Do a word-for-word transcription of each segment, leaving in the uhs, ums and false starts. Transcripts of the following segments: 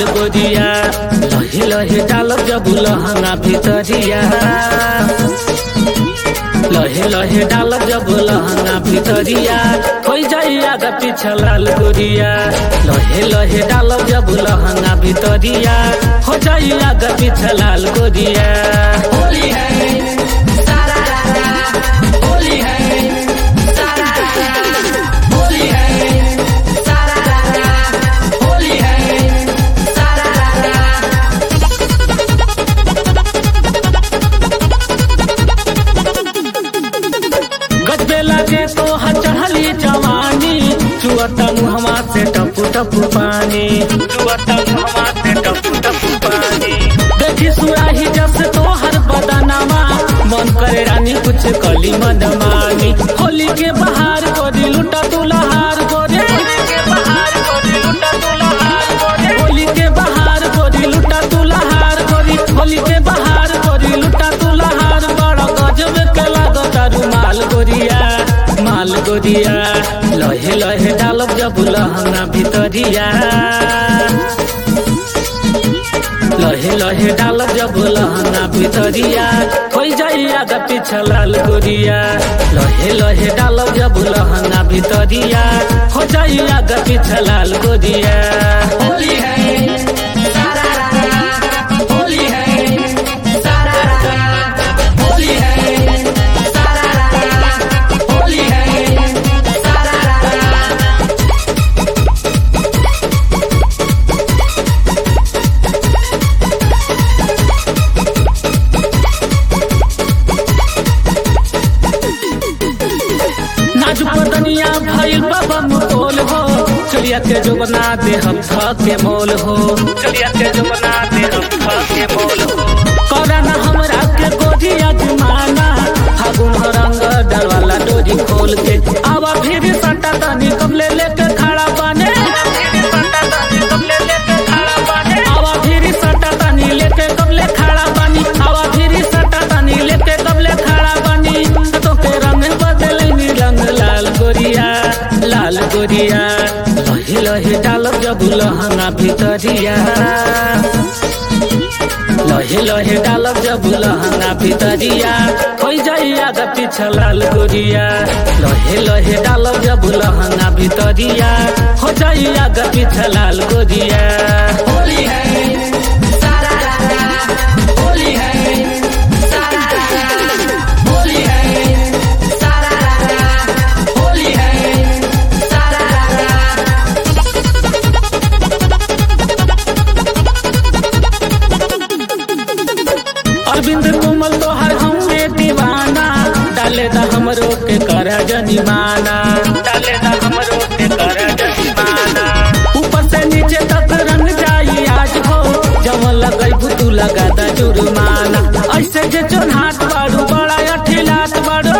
गोरिया लहे लहे डालब जब लहंगा भितरिया लहे लहे डालब जब लहंगा भितरिया हो जाई आगा पीछा लाल गोरिया लहे लहे डालब जब लहंगा भितरिया हो जाई आगा पीछा लाल गोरिया। होली है सारा रारा होली है सारा रारा होली है सारा रारा होली है सारा रारा। गजबे लगे तो चढ़ली जवानी चुअता मुहवा से टपू टपू पानी चुअता मुहवा से टपू टपू पानी देखी सुराही जब से तो हर बदनामा मन करे रानी कुछ कली मन मानी होली के बहार गोरी लुटा तू लहार गोरे होली के बहार गोरी लुटा तू लहार गोरी होली के बहार गोरी लुटा तू लहार बड़ा गजब के लागता रुमाल गोरिया माल गोरिया लहे लहे डालब जब लहंगा भितरिया लहे लहे डालब जब लहंगा भितरिया हो जाई आगा पीछा लाल गोरिया लहे लहे डालब जब लहंगा भितरिया हो जाई आगा पीछा लाल गोरिया। होली है सारा रारा होली है सारा रारा होली है सारा रारा होली है सारा रारा। नाजुक बदनिया भइल बाबा मुकोल हो चलिया के जो बना दे हम के मोल हो चलिया के जो बना दे हम के मोल हो करना हमरा के गोरिया जुमाना फागुन रंग डरवाला डोरी खोल के आवा फिर सटा तनी कबले लेके खड़ा बने आवा फिर सटा तनी लेके कबले खड़ा बनी आवा फिर सटा तनी लेके कबले खड़ा बनी तो के रंग बदलनी रंग लाल गोरिया लाल गोरिया लहे लहे डालब जब लहंगा भितरिया लहे लहे डालब जब लहंगा भितरिया हो जाई आगा पीछा लाल गोरिया लहे लहे डालब जब लहंगा भितरिया हो जाई आगा पीछा लाल गोरिया। होली है सारा रारा होली है सारा रारा होली है सारा रारा होली है सारा रारा। अरविंद कोमल तोहर हमें दीवाना डाले दा हमरो के कर जनिमाना डाले दा हमरो के कर जनिमाना ऊपर से नीचे तक रंग जाई आज हो जब लगई भुतू लगा दा जुर्माना ऐसे जे चोन्हाट बाड़ू बड़ा अठिलात बाड़ू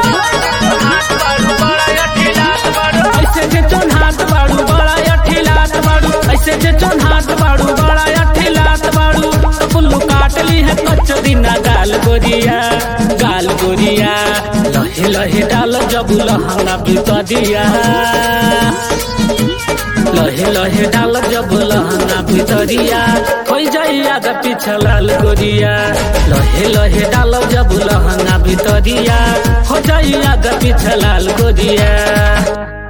ऐसे जे चोन्हाट बाड़ू बड़ा अठिलात बाड़ू ऐसे जे चोन्हाट बाड़ू बड़ा अठिलात बाड़ू पुल्लू काट ली है कच्च दिना गाल गोरिया गाल गोरिया लहे लहे डाल जब लहंगा भितरिया लहे लहे डाल जब लहंगा भितरिया हो जाई आगा पीछा लाल गोरिया लहे लहे डाल जब लहंगा भितरिया हो जाई आगा पीछा लाल गोरिया।